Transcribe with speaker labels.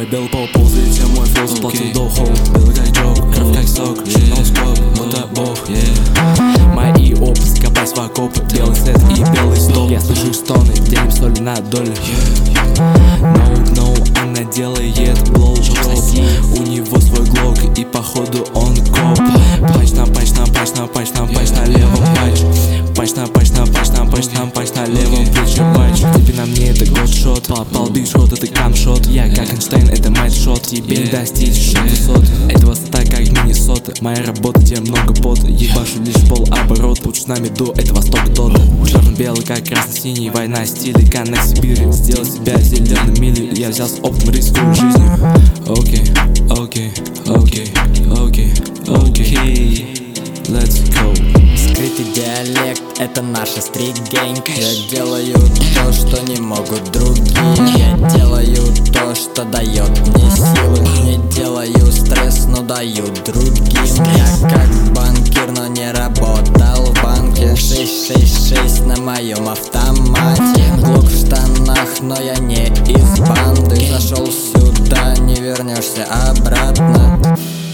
Speaker 1: Мой белый пол ползает, все мой флоу заплатил доху. Белый как джок, кровь как сок, носкоп, будто бог. Мои опыты, копать в окопы, белый свет и белый стоп. Я слышу стоны, делим соли на долю. No, она делает блоу-дроп. У него свой глок и походу он коп. Пач на пач на пач на пач на пач на левом пач. Пач на пач на пач на пач на пач на левом плече пач. Тебе на мне это годшот. Попал бич-ход, это камшот. Я как Эйнштейн, это мать-шот. Тебе не достичь высот. Это высота как Миннесота. Моя работа, где много пота. Ебашу лишь полоборота. Лучше с нами до, это восток тот. Черно-белый как красно-синий. Война стилей, на Сибири. Сделал себя зеленым мили. Я взял с оптом, рискую жизнью. Окей, let's go.
Speaker 2: Скрытый диалект — это наша стрит-гэнг. Я делаю то, что не могут другие. Я делаю то, что дает мне силы. Не делаю стресс, но даю другим. Я как банкир, но не работал в банке. 666 на моем автомате. Глок в штанах, но я не из банды. Зашел сюда, не вернешься обратно.